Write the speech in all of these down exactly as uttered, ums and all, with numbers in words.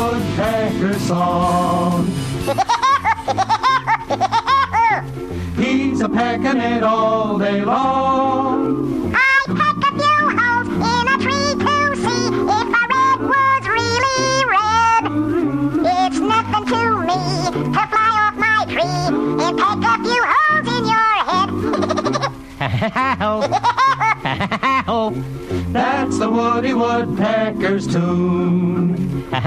woodpecker's song. He's a pecking it all day long. I peck a few holes in a tree to see if a redwood's really red. It's nothing to me to fly off my tree and peck a few holes in your head. That's the Woody Woodpecker's tune.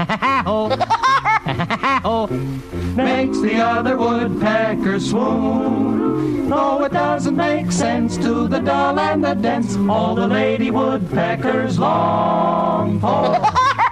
Makes the other woodpeckers swoon. No, it doesn't make sense to the dull and the dense. All the lady woodpeckers long for.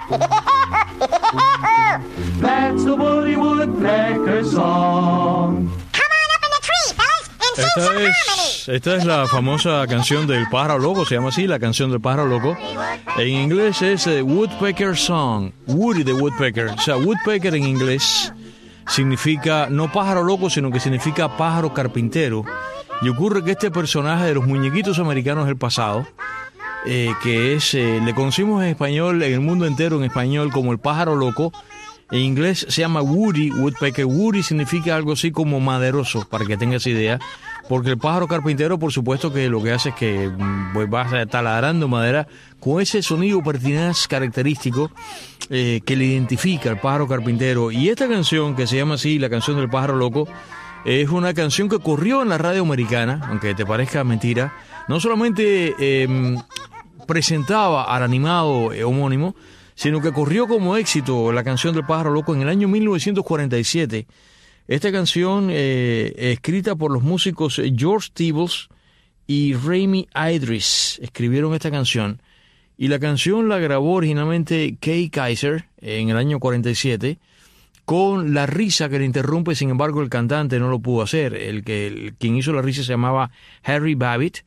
That's the Woody Woodpecker's song. Come on up in the tree, fellas, and sing Esta some es, harmony. esta es la famosa canción del pájaro loco, se llama así, la canción del pájaro loco. En inglés es eh, Woodpecker Song, Woody the Woodpecker. O sea, Woodpecker en inglés significa no pájaro loco, sino que significa pájaro carpintero. Y ocurre que este personaje de los muñequitos americanos del pasado, eh, que es, eh, le conocimos en español, en el mundo entero en español, como el pájaro loco. En inglés se llama Woody Woodpecker. Woody significa algo así como maderoso, para que tengas idea. Porque el pájaro carpintero, por supuesto, que lo que hace es que pues, vas taladrando madera con ese sonido pertinaz característico eh, que le identifica al pájaro carpintero. Y esta canción, que se llama así, la canción del pájaro loco, es una canción que corrió en la radio americana, aunque te parezca mentira. No solamente eh, presentaba al animado eh, homónimo, sino que corrió como éxito la canción del pájaro loco en el año mil novecientos cuarenta y siete. Esta canción, eh, escrita por los músicos George Tibbles y Raimi Idris, escribieron esta canción. Y la canción la grabó originalmente Kay Kaiser en el año cuarenta y siete, con la risa que le interrumpe. Sin embargo, el cantante no lo pudo hacer. El que el, quien hizo la risa se llamaba Harry Babbitt.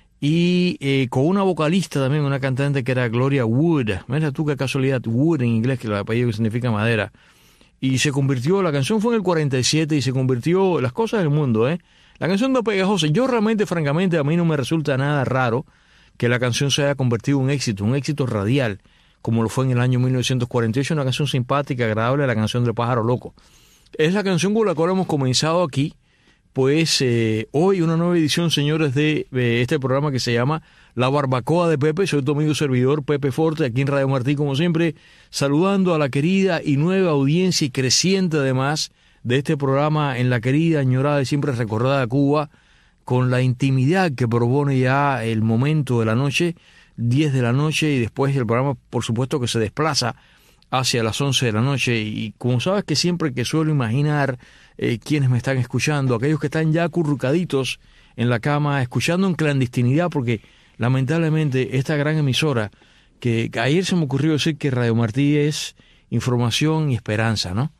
Y eh, con una vocalista también, una cantante que era Gloria Wood. Mira tú qué casualidad, Wood en inglés, que el apellido que significa madera. Y se convirtió, la canción fue en el cuarenta y siete y se convirtió, las cosas del mundo, ¿eh? La canción no pegajosa. Yo realmente, francamente, a mí no me resulta nada raro que la canción se haya convertido en un éxito, un éxito radial, como lo fue en el año mil novecientos cuarenta y ocho, una canción simpática, agradable, la canción del pájaro loco. Es la canción con la cual hemos comenzado aquí. Pues eh, hoy una nueva edición, señores, de, de este programa que se llama La Barbacoa de Pepe. Soy tu amigo servidor, Pepe Forte, aquí en Radio Martí, como siempre, saludando a la querida y nueva audiencia y creciente además de este programa en la querida, añorada y siempre recordada Cuba, con la intimidad que propone ya el momento de la noche, diez de la noche, y después el programa, por supuesto, que se desplaza hacia las once de la noche. Y como sabes que siempre que suelo imaginar eh, quienes me están escuchando, aquellos que están ya acurrucaditos en la cama, escuchando en clandestinidad, porque lamentablemente esta gran emisora, que ayer se me ocurrió decir que Radio Martí es información y esperanza, ¿no?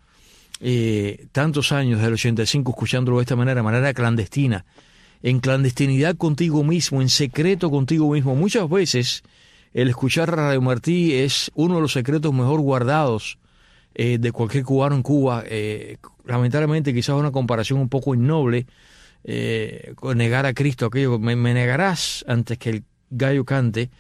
Eh, tantos años, del ochenta y cinco, escuchándolo de esta manera, de manera clandestina, en clandestinidad contigo mismo, en secreto contigo mismo. Muchas veces el escuchar Radio Martí es uno de los secretos mejor guardados eh, de cualquier cubano en Cuba. Eh, lamentablemente, quizás una comparación un poco innoble, eh, con negar a Cristo, aquello, me, me negarás antes que el gallo cante.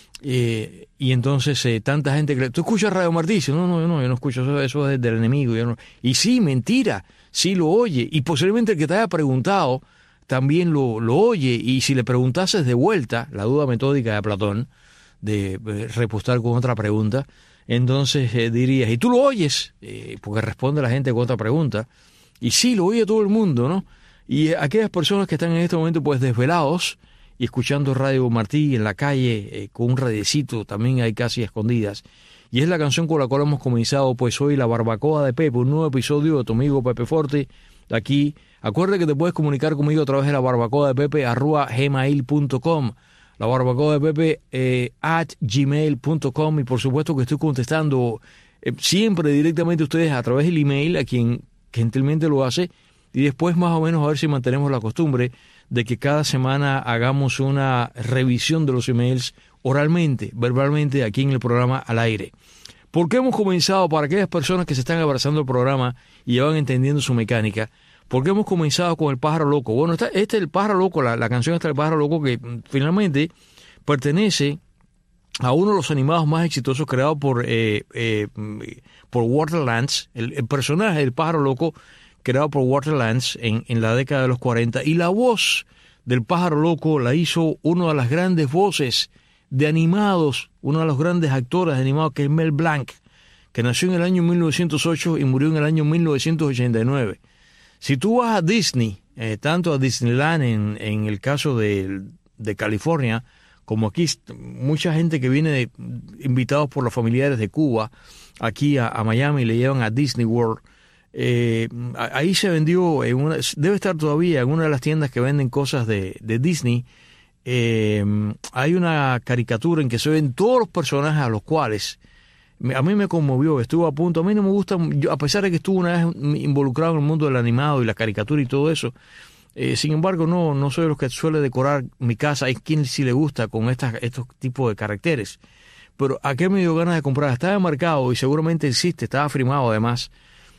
Eh, y entonces eh, tanta gente que tú escuchas Radio Martí, dice, no, no, yo no, yo no escucho eso, eso es del enemigo. Yo no. Y sí, mentira, sí lo oye, y posiblemente el que te haya preguntado también lo, lo oye, y si le preguntases de vuelta, la duda metódica de Platón, de eh, repostar con otra pregunta, entonces eh, dirías, ¿y tú lo oyes? Eh, porque responde la gente con otra pregunta, y sí, lo oye todo el mundo, ¿no? Y aquellas personas que están en este momento pues desvelados y escuchando Radio Martí en la calle eh, con un radiecito, también hay casi escondidas. Y es la canción con la cual hemos comenzado pues hoy La Barbacoa de Pepe, un nuevo episodio de tu amigo Pepe Forte, aquí. Acuérdate que te puedes comunicar conmigo a través de la barbacoa de Pepe arroba gmail punto com, la barbacoa de Pepe eh, at gmail punto com, y por supuesto que estoy contestando eh, siempre directamente a ustedes a través del email, a quien gentilmente lo hace, y después más o menos a ver si mantenemos la costumbre de que cada semana hagamos una revisión de los emails oralmente, verbalmente, aquí en el programa al aire. ¿Por qué hemos comenzado? Para aquellas personas que se están abrazando el programa y ya van entendiendo su mecánica, ¿por qué hemos comenzado con El Pájaro Loco? Bueno, esta, este es El Pájaro Loco, la, la canción está El Pájaro Loco, que finalmente pertenece a uno de los animados más exitosos creado por, eh, eh, por Walter Lantz, el, el personaje del pájaro loco creado por Walter Lantz en, en la década de los cuarenta, y la voz del pájaro loco la hizo una de las grandes voces de animados, uno de los grandes actores de animados, que es Mel Blanc, que nació en el año mil novecientos ocho y murió en el año mil novecientos ochenta y nueve. Si tú vas a Disney, eh, tanto a Disneyland en, en el caso de, de California, como aquí mucha gente que viene de, invitados por los familiares de Cuba, aquí a, a Miami, le llevan a Disney World. Eh, ahí se vendió, en una, debe estar todavía en una de las tiendas que venden cosas de, de Disney. Eh, hay una caricatura en que se ven todos los personajes a los cuales a mí me conmovió, estuvo a punto. A mí no me gusta, yo, a pesar de que estuve una vez involucrado en el mundo del animado y la caricatura y todo eso, Eh, sin embargo, no no soy de los que suele decorar mi casa. Hay quien sí le gusta con estas, estos tipos de caracteres. Pero ¿a qué me dio ganas de comprar? Estaba enmarcado y seguramente existe, estaba firmado además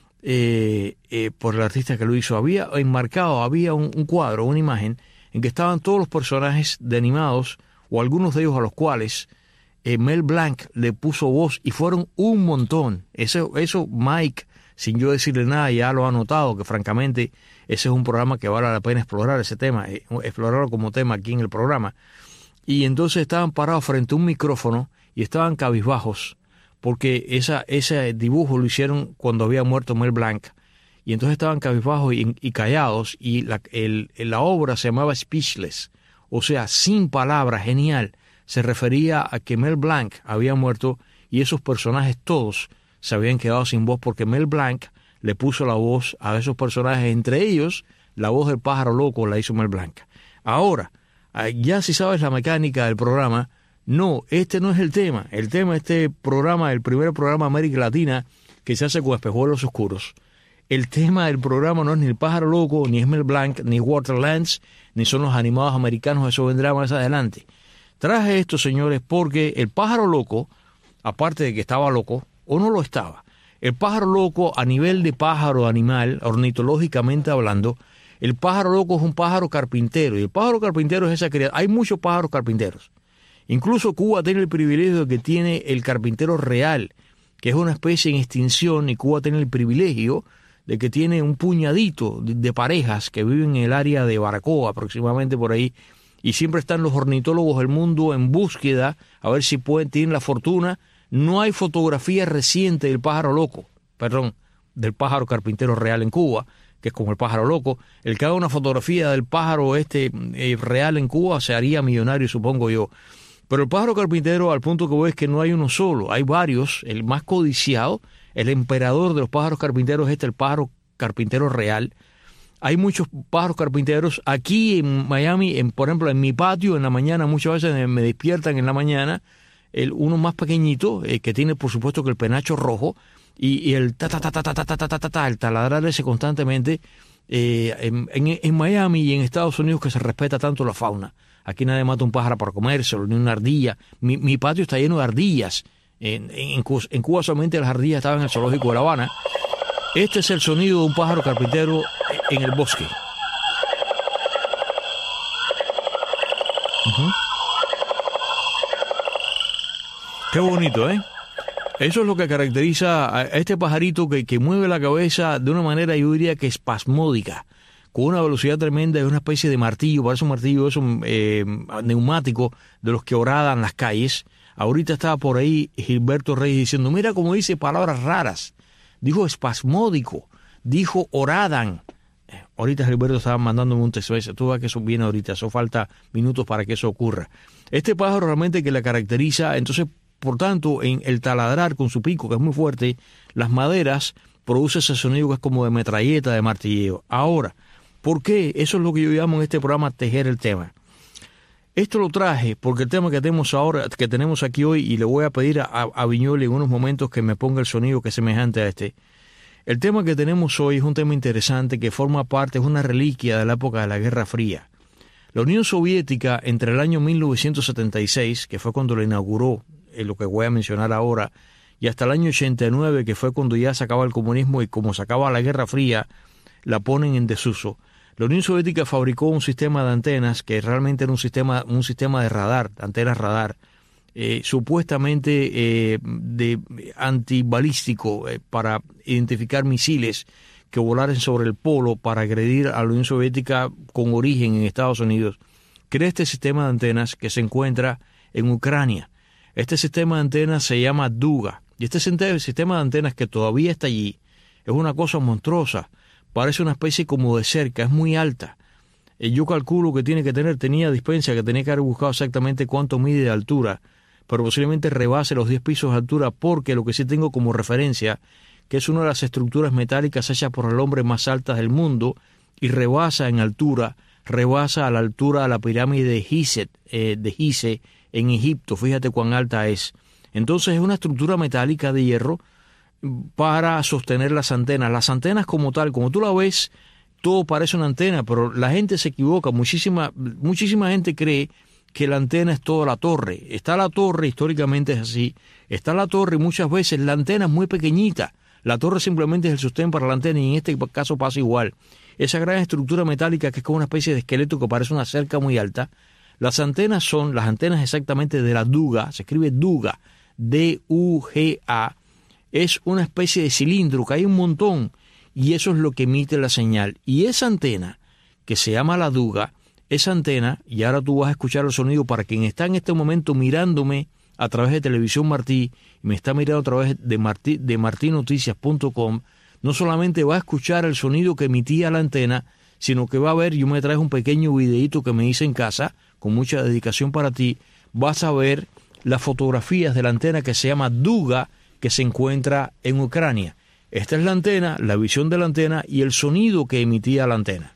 eh, eh, por el artista que lo hizo. Había enmarcado, había un, un cuadro, una imagen, en que estaban todos los personajes de animados, o algunos de ellos a los cuales eh, Mel Blanc le puso voz, y fueron un montón. Eso, eso Mike, sin yo decirle nada, ya lo ha notado, que francamente ese es un programa que vale la pena explorar ese tema, explorarlo como tema aquí en el programa. Y entonces estaban parados frente a un micrófono y estaban cabizbajos, porque esa, ese dibujo lo hicieron cuando había muerto Mel Blanc. Y entonces estaban cabizbajos y, y callados, y la, el, la obra se llamaba Speechless, o sea, sin palabras, genial. Se refería a que Mel Blanc había muerto y esos personajes todos se habían quedado sin voz, porque Mel Blanc le puso la voz a esos personajes, entre ellos la voz del pájaro loco la hizo Mel Blanc. Ahora, ya si sabes la mecánica del programa, no, este no es el tema. El tema de este programa, el primer programa de América Latina que se hace con espejuelos oscuros. El tema del programa no es ni el pájaro loco, ni es Mel Blanc, ni Walter Lantz, ni son los animados americanos, eso vendrá más adelante. Traje esto, señores, porque el pájaro loco, aparte de que estaba loco, o no lo estaba, el pájaro loco, a nivel de pájaro animal, ornitológicamente hablando, el pájaro loco es un pájaro carpintero, y el pájaro carpintero es esa criatura. Hay muchos pájaros carpinteros. Incluso Cuba tiene el privilegio de que tiene el carpintero real, que es una especie en extinción, y Cuba tiene el privilegio de que tiene un puñadito de, de parejas que viven en el área de Baracoa, aproximadamente por ahí, y siempre están los ornitólogos del mundo en búsqueda, a ver si pueden, tienen la fortuna. No hay fotografía reciente del pájaro loco, perdón, del pájaro carpintero real en Cuba, que es como el pájaro loco. El que haga una fotografía del pájaro este eh, real en Cuba se haría millonario, supongo yo. Pero el pájaro carpintero, al punto que voy, es que no hay uno solo, hay varios. El más codiciado, el emperador de los pájaros carpinteros, es este, el pájaro carpintero real. Hay muchos pájaros carpinteros. Aquí en Miami, en, por ejemplo, en mi patio, en la mañana, muchas veces me, me despiertan en la mañana, el uno más pequeñito, eh, que tiene por supuesto que el penacho rojo, y, y el ta ta ta ta ta ta ta ta ta ta, el taladrar ese constantemente. Eh, en, en, en Miami y en Estados Unidos, que se respeta tanto la fauna. Aquí nadie mata un pájaro para comérselo, ni una ardilla. Mi, mi patio está lleno de ardillas. En, en, en Cuba solamente las ardillas estaban en el zoológico de La Habana. Este es el sonido de un pájaro carpintero en el bosque. Uh-huh. Qué bonito, ¿eh? Eso es lo que caracteriza a este pajarito que, que mueve la cabeza de una manera, yo diría que espasmódica, con una velocidad tremenda, es una especie de martillo, parece un martillo eso, eh, neumático, de los que horadan las calles. Ahorita estaba por ahí Gilberto Reyes diciendo, mira cómo dice palabras raras. Dijo espasmódico, dijo horadan. Eh, ahorita Gilberto estaba mandándome un texto, tú ves que eso viene ahorita, eso falta minutos para que eso ocurra. Este pájaro realmente que la caracteriza, entonces, por tanto, en el taladrar con su pico, que es muy fuerte, las maderas, produce ese sonido que es como de metralleta, de martilleo. Ahora, ¿por qué? Eso es lo que yo llamo en este programa tejer el tema. Esto lo traje porque el tema que tenemos ahora, que tenemos aquí hoy, y le voy a pedir a, a Viñoli en unos momentos que me ponga el sonido que es semejante a este. El tema que tenemos hoy es un tema interesante que forma parte, es una reliquia de la época de la Guerra Fría. La Unión Soviética, entre el año mil novecientos setenta y seis, que fue cuando la inauguró, eh, lo que voy a mencionar ahora, y hasta el año ochenta y nueve, que fue cuando ya se acaba el comunismo y como se acaba la Guerra Fría, la ponen en desuso. La Unión Soviética fabricó un sistema de antenas que realmente era un sistema, un sistema de radar, antenas radar, eh, supuestamente eh, de antibalístico eh, para identificar misiles que volaran sobre el polo para agredir a la Unión Soviética con origen en Estados Unidos, crea este sistema de antenas que se encuentra en Ucrania. Este sistema de antenas se llama Duga, y este sistema de antenas que todavía está allí es una cosa monstruosa, parece una especie como de cerca, es muy alta. Yo calculo que tiene que tener, tenía dispensa que tenía que haber buscado exactamente cuánto mide de altura, pero posiblemente rebase los diez pisos de altura, porque lo que sí tengo como referencia, que es una de las estructuras metálicas hechas por el hombre más altas del mundo, y rebasa en altura, rebasa a la altura de la pirámide de Gizeh, eh, de Gizeh en Egipto, fíjate cuán alta es. Entonces es una estructura metálica de hierro para sostener las antenas. Las antenas como tal, como tú la ves, todo parece una antena, pero la gente se equivoca. Muchísima, muchísima gente cree que la antena es toda la torre. Está la torre, históricamente es así. Está la torre y muchas veces la antena es muy pequeñita. La torre simplemente es el sostén para la antena, y en este caso pasa igual. Esa gran estructura metálica que es como una especie de esqueleto que parece una cerca muy alta. Las antenas son las antenas exactamente de la Duga, se escribe Duga, D U G A. Es una especie de cilindro que hay un montón, y eso es lo que emite la señal. Y esa antena, que se llama la Duga, esa antena, y ahora tú vas a escuchar el sonido para quien está en este momento mirándome a través de Televisión Martí, y me está mirando a través de, Martí, de marti noticias punto com, no solamente va a escuchar el sonido que emitía la antena, sino que va a ver, yo me traje un pequeño videíto que me hice en casa, con mucha dedicación para ti, vas a ver las fotografías de la antena que se llama Duga, que se encuentra en Ucrania. Esta es la antena, la visión de la antena y el sonido que emitía la antena.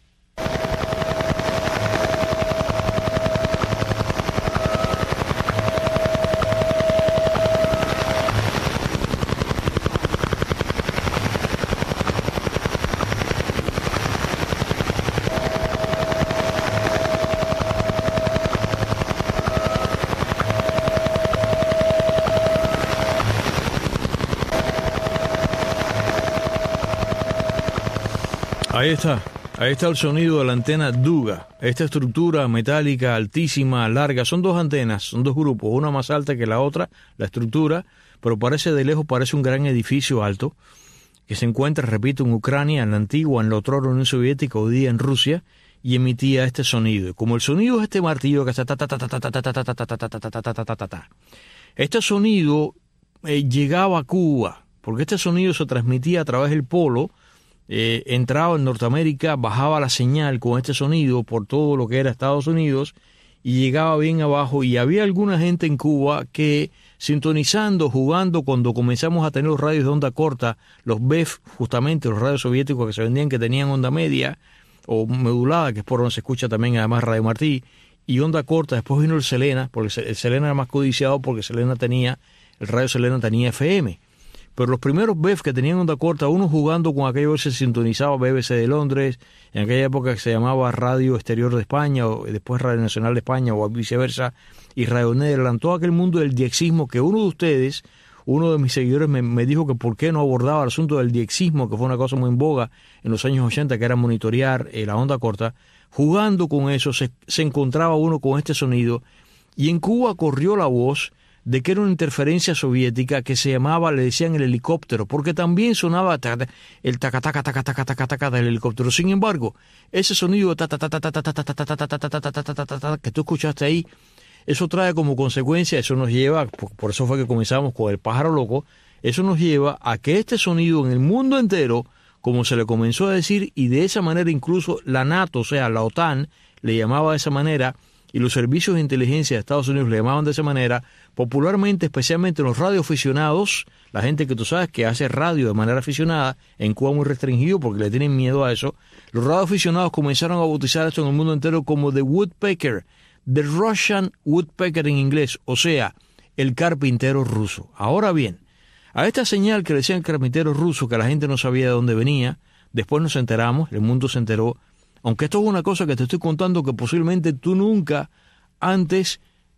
Ahí está, ahí está el sonido de la antena Duga. Esta estructura metálica altísima, larga, son dos antenas, son dos grupos, una más alta que la otra, la estructura, pero parece de lejos, parece un gran edificio alto, que se encuentra, repito, en Ucrania, en la antigua, en la otra Unión Soviética, hoy día en Rusia, y emitía este sonido. Como el sonido es este martillo que está ta ta ta ta ta ta ta ta ta ta ta ta ta ta ta ta. Este sonido llegaba a Cuba, porque este sonido se transmitía a través del polo. Eh, entraba en Norteamérica, bajaba la señal con este sonido por todo lo que era Estados Unidos y llegaba bien abajo, y había alguna gente en Cuba que sintonizando, jugando, cuando comenzamos a tener los radios de onda corta, los B E F, justamente los radios soviéticos que se vendían, que tenían onda media o modulada, que es por donde se escucha también además Radio Martí, y onda corta. Después vino el Selena, porque el Selena era más codiciado, porque Selena tenía, el radio Selena tenía F M. Pero los primeros B E F que tenían onda corta, uno jugando con aquello que se sintonizaba B B C de Londres, en aquella época que se llamaba Radio Exterior de España, o después Radio Nacional de España, o viceversa, y Radio Nederland, todo aquel mundo del diexismo, que uno de ustedes, uno de mis seguidores me, me dijo que por qué no abordaba el asunto del diexismo, que fue una cosa muy en boga en los años ochenta, que era monitorear eh, la onda corta. Jugando con eso, se, se encontraba uno con este sonido, y en Cuba corrió la voz de que era una interferencia soviética que se llamaba, le decían el helicóptero, porque también sonaba el taca taca taca taca taca taca del helicóptero. Sin embargo, ese sonido ta ta ta ta ta ta ta ta ta ta ta ta que tú escuchaste ahí, eso trae como consecuencia, eso nos lleva, por eso fue que comenzamos con el pájaro loco, eso nos lleva a que este sonido en el mundo entero, como se le comenzó a decir, y de esa manera incluso la NATO, o sea, la OTAN, le llamaba de esa manera, y los servicios de inteligencia de Estados Unidos le llamaban de esa manera, popularmente, especialmente los radioaficionados, la gente que tú sabes que hace radio de manera aficionada, en Cuba muy restringido porque le tienen miedo a eso, los radioaficionados comenzaron a bautizar esto en el mundo entero como The Woodpecker, The Russian Woodpecker en inglés, o sea, el carpintero ruso. Ahora bien, a esta señal que le decían el carpintero ruso, que la gente no sabía de dónde venía, después nos enteramos, el mundo se enteró, aunque esto es una cosa que te estoy contando que posiblemente tú nunca antes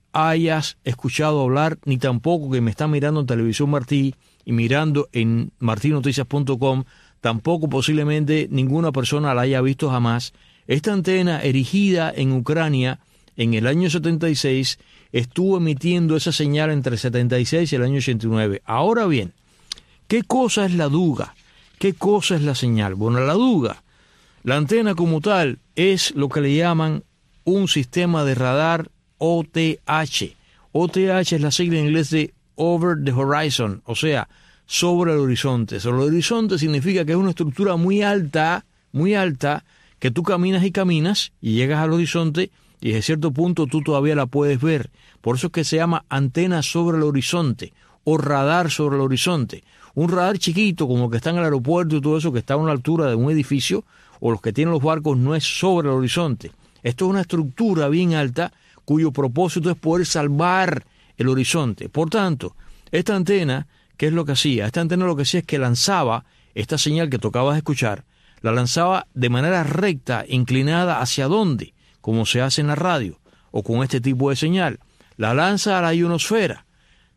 hayas escuchado hablar, ni tampoco que me está mirando en Televisión Martí y mirando en marti noticias punto com, tampoco posiblemente ninguna persona la haya visto jamás. Esta antena erigida en Ucrania en el año setenta y seis, estuvo emitiendo esa señal entre el setenta y seis y el año ochenta y nueve. Ahora bien, ¿qué cosa es la duga? ¿Qué cosa es la señal? Bueno, la duga, la antena como tal, es lo que le llaman un sistema de radar O T H. O T H es la sigla en inglés de Over the Horizon, o sea, sobre el horizonte. Sobre el horizonte significa que es una estructura muy alta, muy alta, que tú caminas y caminas y llegas al horizonte y desde cierto punto tú todavía la puedes ver. Por eso es que se llama antena sobre el horizonte o radar sobre el horizonte. Un radar chiquito como que está en el aeropuerto y todo eso, que está a una altura de un edificio, o los que tienen los barcos, no es sobre el horizonte. Esto es una estructura bien alta cuyo propósito es poder salvar el horizonte. Por tanto, esta antena, ¿qué es lo que hacía? Esta antena lo que hacía es que lanzaba esta señal que tocabas escuchar, la lanzaba de manera recta, inclinada hacia dónde, como se hace en la radio, o con este tipo de señal. La lanza a la ionosfera.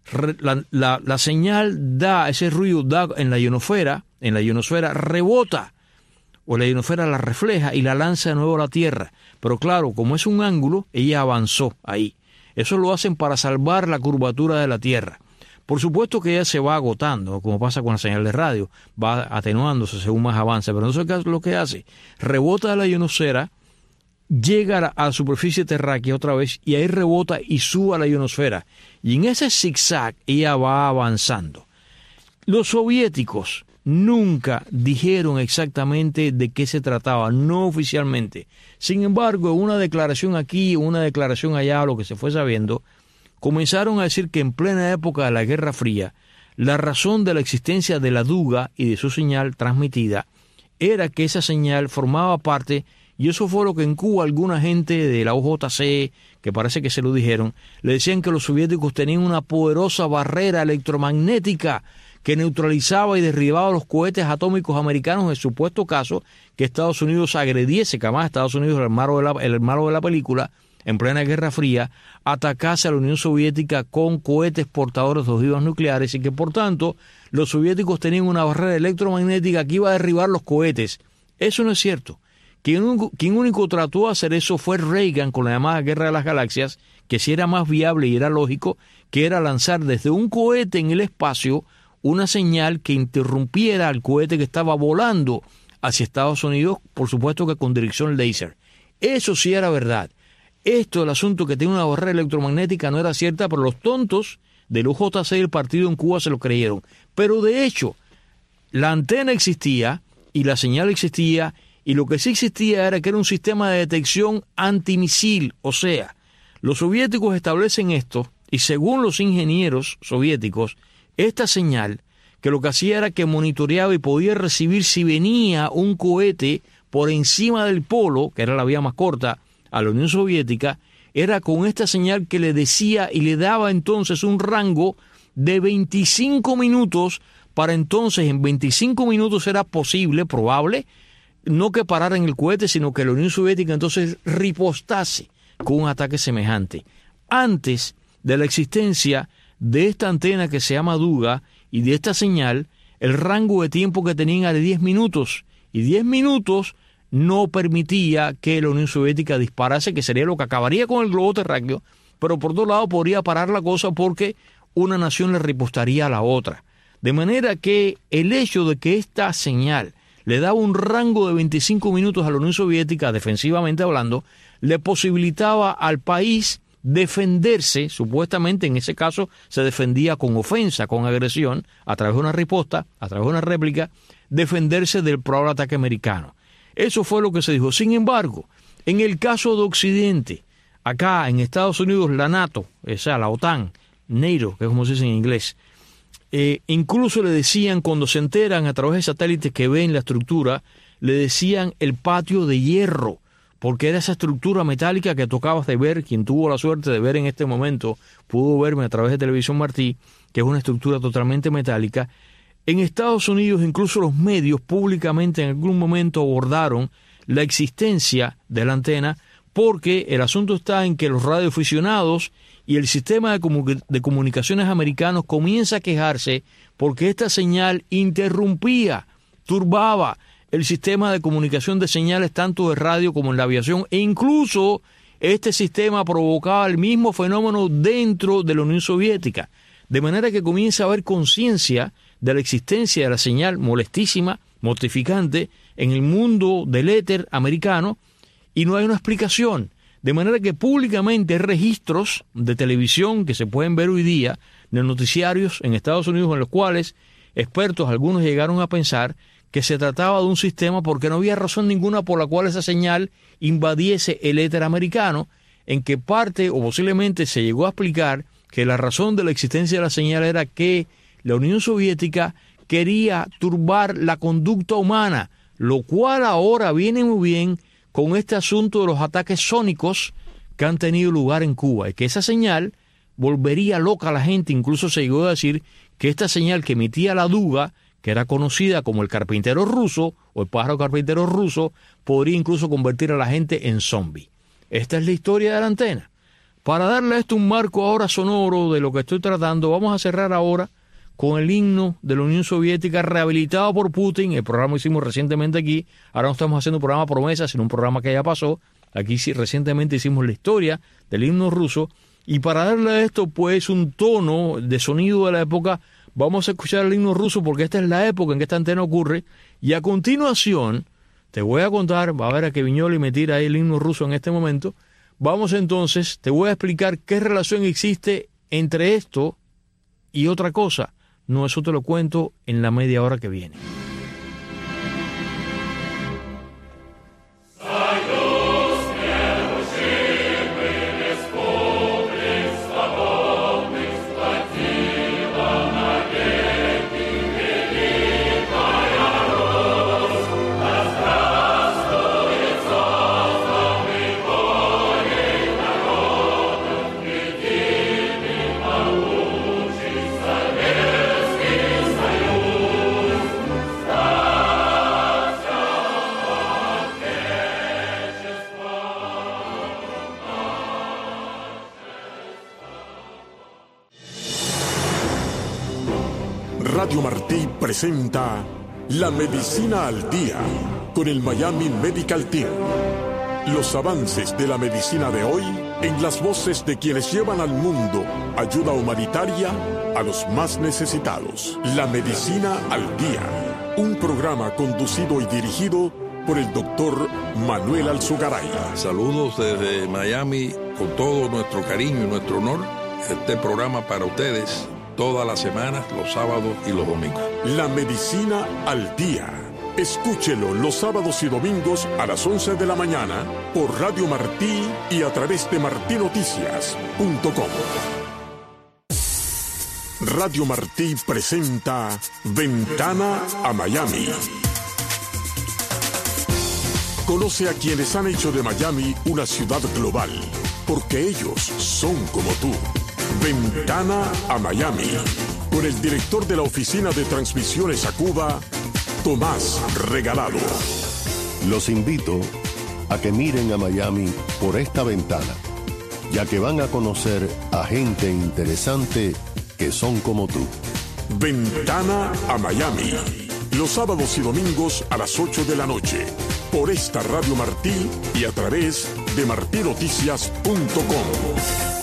La, la, la señal da, ese ruido da en la ionosfera, en la ionosfera rebota, o la ionosfera la refleja y la lanza de nuevo a la Tierra. Pero claro, como es un ángulo, ella avanzó ahí. Eso lo hacen para salvar la curvatura de la Tierra. Por supuesto que ella se va agotando, como pasa con la señal de radio, va atenuándose según más avanza, pero entonces lo que hace, rebota de la ionosfera, llega a la, a la superficie terráquea otra vez y ahí rebota y sube a la ionosfera. Y en ese zigzag ella va avanzando. Los soviéticos nunca dijeron exactamente de qué se trataba, no oficialmente. Sin embargo, una declaración aquí, una declaración allá, lo que se fue sabiendo, comenzaron a decir que en plena época de la Guerra Fría, la razón de la existencia de la duga y de su señal transmitida era que esa señal formaba parte, y eso fue lo que en Cuba alguna gente de la O J C, que parece que se lo dijeron, le decían que los soviéticos tenían una poderosa barrera electromagnética que neutralizaba y derribaba los cohetes atómicos americanos en el supuesto caso que Estados Unidos agrediese, que además Estados Unidos, el malo de la, el malo de la película, en plena Guerra Fría, atacase a la Unión Soviética con cohetes portadores de ojivas nucleares y que, por tanto, los soviéticos tenían una barrera electromagnética que iba a derribar los cohetes. Eso no es cierto. Quien, quien único trató de hacer eso fue Reagan con la llamada Guerra de las Galaxias, que sí era más viable y era lógico, que era lanzar desde un cohete en el espacio una señal que interrumpiera al cohete que estaba volando hacia Estados Unidos, por supuesto que con dirección láser. Eso sí era verdad. Esto, el asunto que tiene una barrera electromagnética, no era cierta, pero los tontos del U J C y el partido en Cuba se lo creyeron. Pero de hecho, la antena existía y la señal existía, y lo que sí existía era que era un sistema de detección antimisil. O sea, los soviéticos establecen esto, y según los ingenieros soviéticos, esta señal, que lo que hacía era que monitoreaba y podía recibir si venía un cohete por encima del polo, que era la vía más corta, a la Unión Soviética, era con esta señal que le decía y le daba entonces un rango de veinticinco minutos, para entonces en veinticinco minutos era posible, probable, no que parara en el cohete, sino que la Unión Soviética entonces ripostase con un ataque semejante. Antes de la existencia de esta antena que se llama duga y de esta señal, el rango de tiempo que tenían era de diez minutos, y diez minutos no permitía que la Unión Soviética disparase, que sería lo que acabaría con el globo terráqueo, pero por otro lado podría parar la cosa porque una nación le ripostaría a la otra. De manera que el hecho de que esta señal le daba un rango de veinticinco minutos a la Unión Soviética, defensivamente hablando, le posibilitaba al país defenderse, supuestamente en ese caso se defendía con ofensa, con agresión, a través de una riposta, a través de una réplica, defenderse del probable ataque americano. Eso fue lo que se dijo. Sin embargo, en el caso de Occidente, acá en Estados Unidos, la NATO, o sea, la OTAN, NATO, que es como se dice en inglés, eh, incluso le decían, cuando se enteran a través de satélites que ven la estructura, le decían el patio de hierro, porque era esa estructura metálica que tocabas de ver. Quien tuvo la suerte de ver en este momento, pudo verme a través de Televisión Martí, que es una estructura totalmente metálica. En Estados Unidos, incluso los medios públicamente en algún momento abordaron la existencia de la antena, porque el asunto está en que los radioaficionados y el sistema de, comu- de comunicaciones americanos comienza a quejarse porque esta señal interrumpía, turbaba el sistema de comunicación de señales tanto de radio como en la aviación, e incluso este sistema provocaba el mismo fenómeno dentro de la Unión Soviética, de manera que comienza a haber conciencia de la existencia de la señal molestísima, mortificante, en el mundo del éter americano, y no hay una explicación. De manera que públicamente hay registros de televisión que se pueden ver hoy día, de noticiarios en Estados Unidos, en los cuales expertos, algunos llegaron a pensar que se trataba de un sistema porque no había razón ninguna por la cual esa señal invadiese el éter americano, en que parte o posiblemente se llegó a explicar que la razón de la existencia de la señal era que la Unión Soviética quería turbar la conducta humana, lo cual ahora viene muy bien con este asunto de los ataques sónicos que han tenido lugar en Cuba, y que esa señal volvería loca a la gente. Incluso se llegó a decir que esta señal que emitía la Duga, que era conocida como el carpintero ruso o el pájaro carpintero ruso, podría incluso convertir a la gente en zombie. Esta es la historia de la antena. Para darle a esto un marco ahora sonoro de lo que estoy tratando, vamos a cerrar ahora con el himno de la Unión Soviética rehabilitado por Putin. El programa lo hicimos recientemente aquí. Ahora no estamos haciendo un programa promesa, sino un programa que ya pasó. Aquí sí, recientemente hicimos la historia del himno ruso. Y para darle a esto, pues, un tono de sonido de la época, vamos a escuchar el himno ruso porque esta es la época en que esta antena ocurre. Y a continuación, te voy a contar, va a ver a que Viñoli me tira ahí el himno ruso en este momento. Vamos entonces, te voy a explicar qué relación existe entre esto y otra cosa. No, eso te lo cuento en la media hora que viene. Radio Martí presenta La Medicina al Día con el Miami Medical Team. Los avances de la medicina de hoy en las voces de quienes llevan al mundo ayuda humanitaria a los más necesitados. La Medicina al Día, un programa conducido y dirigido por el doctor Manuel Alzugaray. Saludos desde Miami con todo nuestro cariño y nuestro honor. Este programa para ustedes todas las semanas, los sábados y los domingos. La Medicina al Día. Escúchelo los sábados y domingos a las once de la mañana por Radio Martí y a través de martí noticias punto com. Radio Martí presenta Ventana a Miami. Conoce a quienes han hecho de Miami una ciudad global, porque ellos son como tú. Ventana a Miami, con el director de la Oficina de Transmisiones a Cuba, Tomás Regalado. Los invito a que miren a Miami por esta ventana, ya que van a conocer a gente interesante que son como tú. Ventana a Miami, los sábados y domingos a las ocho de la noche, por esta Radio Martí y a través de martí noticias punto com.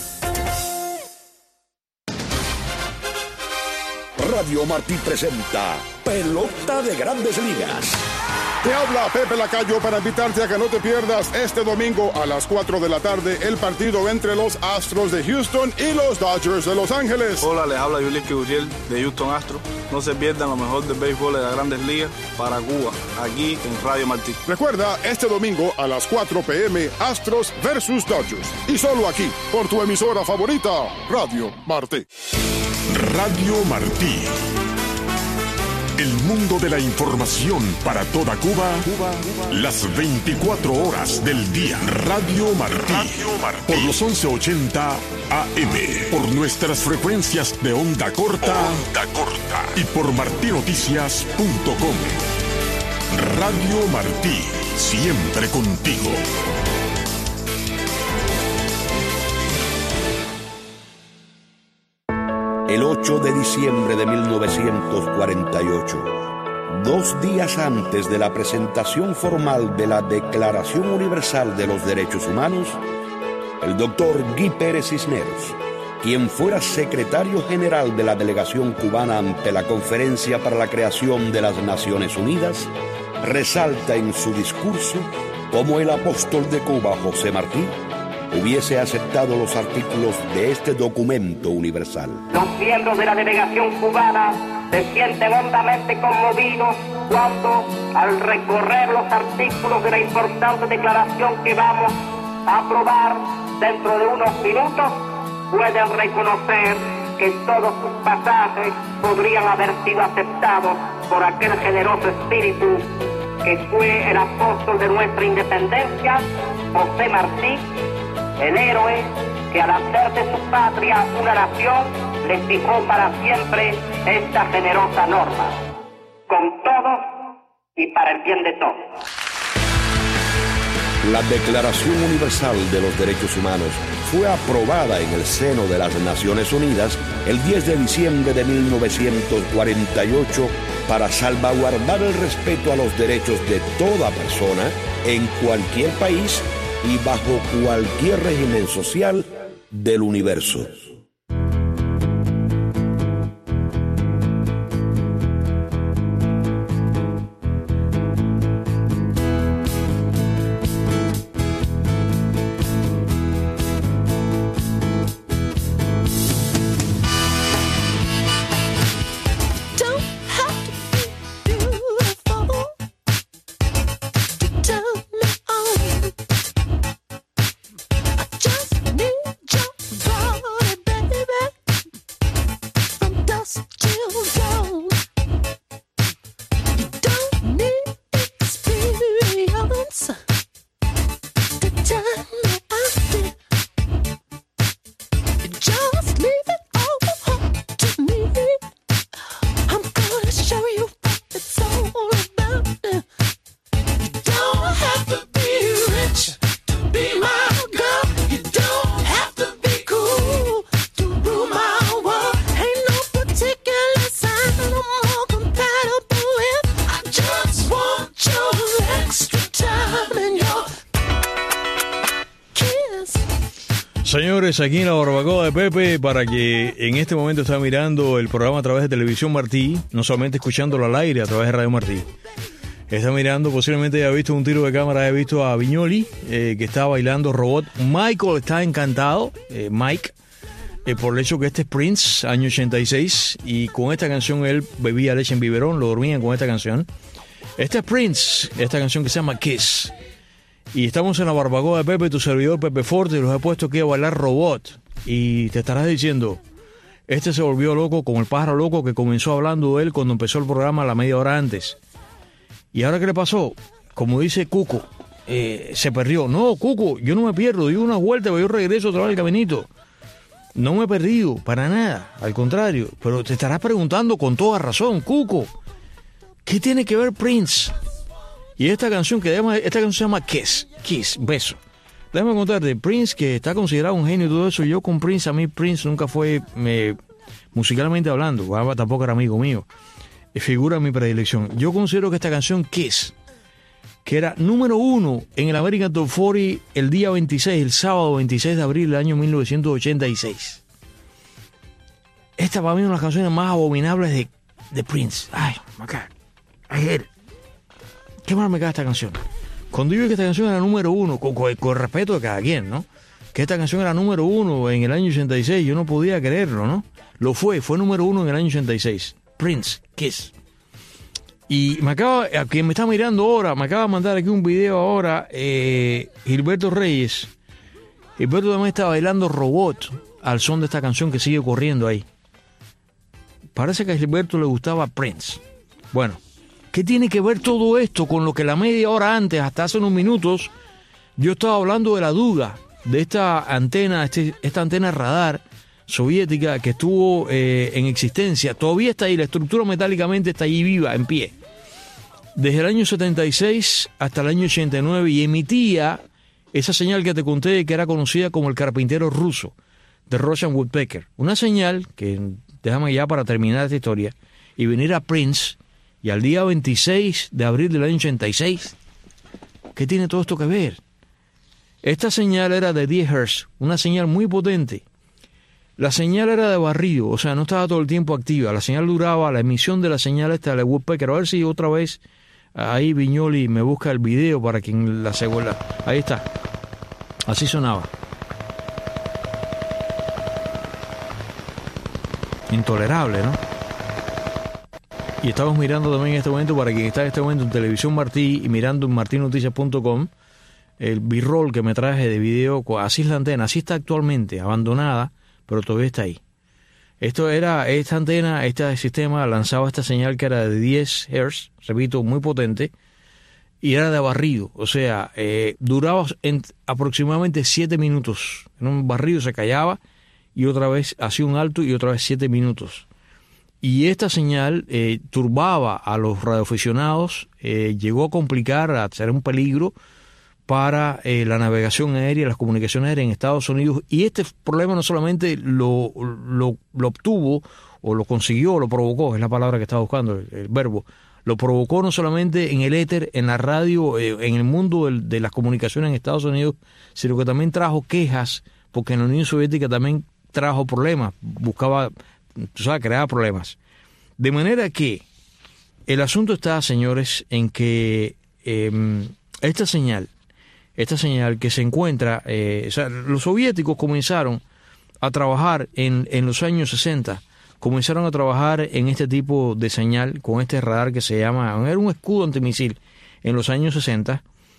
Radio Martí presenta Pelota de Grandes Ligas. Te habla Pepe Lacayo para invitarte a que no te pierdas este domingo a las cuatro de la tarde el partido entre los Astros de Houston y los Dodgers de Los Ángeles. Hola, les habla Yulín Gurriel de Houston Astros. No se pierdan lo mejor del béisbol de las Grandes Ligas para Cuba, aquí en Radio Martí. Recuerda, este domingo a las cuatro p m Astros versus Dodgers. Y solo aquí, por tu emisora favorita, Radio Martí. Radio Martí. El mundo de la información para toda Cuba, Cuba, Cuba. Las veinticuatro horas del día. Radio Martí. Radio Martí. Por los once ochenta A M. Por nuestras frecuencias de onda corta. Onda corta. Y por martí noticias punto com. Radio Martí. Siempre contigo. El ocho de diciembre de mil novecientos cuarenta y ocho, dos días antes de la presentación formal de la Declaración Universal de los Derechos Humanos, el doctor Guy Pérez Cisneros, quien fuera secretario general de la delegación cubana ante la Conferencia para la Creación de las Naciones Unidas, resalta en su discurso cómo el apóstol de Cuba, José Martí, hubiese aceptado los artículos de este documento universal. Los miembros de la delegación cubana se sienten hondamente conmovidos cuando, al recorrer los artículos de la importante declaración que vamos a aprobar dentro de unos minutos, pueden reconocer que todos sus pasajes podrían haber sido aceptados por aquel generoso espíritu que fue el apóstol de nuestra independencia, José Martí, el héroe que al hacer de su patria una nación le fijó para siempre esta generosa norma, con todos y para el bien de todos. La Declaración Universal de los Derechos Humanos fue aprobada en el seno de las Naciones Unidas el diez de diciembre de mil novecientos cuarenta y ocho para salvaguardar el respeto a los derechos de toda persona en cualquier país y bajo cualquier régimen social del universo. Señores, aquí en la barbacoa de Pepe, para que en este momento está mirando el programa a través de Televisión Martí, no solamente escuchándolo al aire a través de Radio Martí, está mirando, posiblemente haya visto un tiro de cámara, haya visto a Viñoli, eh, que está bailando robot. Michael está encantado, eh, Mike, eh, por el hecho que este es Prince, año ochenta y seis, y con esta canción él bebía leche en biberón, lo dormían con esta canción. Este es Prince, esta canción que se llama Kiss. Y estamos en la barbacoa de Pepe, tu servidor Pepe Forte, y los he puesto aquí a bailar robot. Y te estarás diciendo, este se volvió loco como el pájaro loco que comenzó hablando de él cuando empezó el programa la media hora antes. ¿Y ahora qué le pasó? Como dice Cuco, eh, se perdió. No, Cuco, yo no me pierdo, di una vuelta, pero yo regreso otra vez al caminito. No me he perdido, para nada, al contrario. Pero te estarás preguntando con toda razón, Cuco, ¿qué tiene que ver Prince? Y esta canción que llama, esta canción se llama Kiss, Kiss, beso. Déjame contarte, Prince, que está considerado un genio y todo eso, yo con Prince, a mí Prince nunca fue, me, musicalmente hablando, tampoco era amigo mío, figura mi predilección. Yo considero que esta canción Kiss, que era número uno en el American Top cuarenta el día veintiséis, el sábado veintiséis de abril del año mil novecientos ochenta y seis. Esta para mí es una de las canciones más abominables de, de Prince. Ay, my God, I hate it. ¿Qué mal me cae esta canción? Cuando yo vi que esta canción era número uno, con, con, con el respeto de cada quien, ¿no? Que esta canción era número uno en el año ochenta y seis, yo no podía creerlo, ¿no? Lo fue, fue número uno en el año ochenta y seis. Prince, Kiss. Y me acaba, a quien me está mirando ahora, me acaba de mandar aquí un video ahora, eh, Gilberto Reyes. Gilberto también está bailando robot al son de esta canción que sigue corriendo ahí. Parece que a Gilberto le gustaba Prince. Bueno. ¿Qué tiene que ver todo esto con lo que la media hora antes, hasta hace unos minutos, yo estaba hablando de la duda, de esta antena, este, esta antena radar soviética que estuvo eh, en existencia? Todavía está ahí, la estructura metálicamente está ahí viva, en pie. Desde el año setenta y seis hasta el año ochenta y nueve, y emitía esa señal que te conté que era conocida como el carpintero ruso, de Russian Woodpecker. Una señal que, déjame ya para terminar esta historia, y venir a Prince. Y al día veintiséis de abril del año ochenta y seis, ¿qué tiene todo esto que ver? Esta señal era de diez hertz, una señal muy potente. La señal era de barrido, o sea, no estaba todo el tiempo activa. La señal duraba, la emisión de la señal esta de Woodpecker. A ver si otra vez ahí Viñoli me busca el video para quien la segunda. Ahí está. Así sonaba. Intolerable, ¿no? Y estamos mirando también en este momento, para quien está en este momento en Televisión Martí y mirando en martí noticias punto com, el B-roll que me traje de video. Así es la antena, así está actualmente, abandonada, pero todavía está ahí. Esto era, esta antena, este sistema lanzaba esta señal que era de diez hertz, repito, muy potente, y era de barrido, o sea, eh, duraba en aproximadamente siete minutos. En un barrido se callaba y otra vez hacía un alto y otra vez siete minutos. Y esta señal eh, turbaba a los radioaficionados, eh, llegó a complicar, a ser un peligro para eh, la navegación aérea, las comunicaciones aéreas en Estados Unidos. Y este problema no solamente lo, lo, lo obtuvo o lo consiguió, lo provocó, es la palabra que estaba buscando, el, el verbo, lo provocó no solamente en el éter, en la radio, eh, en el mundo de, de las comunicaciones en Estados Unidos, sino que también trajo quejas, porque en la Unión Soviética también trajo problemas, buscaba, tú sabes, creaba problemas. De manera que el asunto está, señores, en que eh, esta señal, esta señal que se encuentra, eh, o sea, los soviéticos comenzaron a trabajar en, en los años sesenta, comenzaron a trabajar en este tipo de señal, con este radar que se llama, era un escudo antimisil en los años sesenta,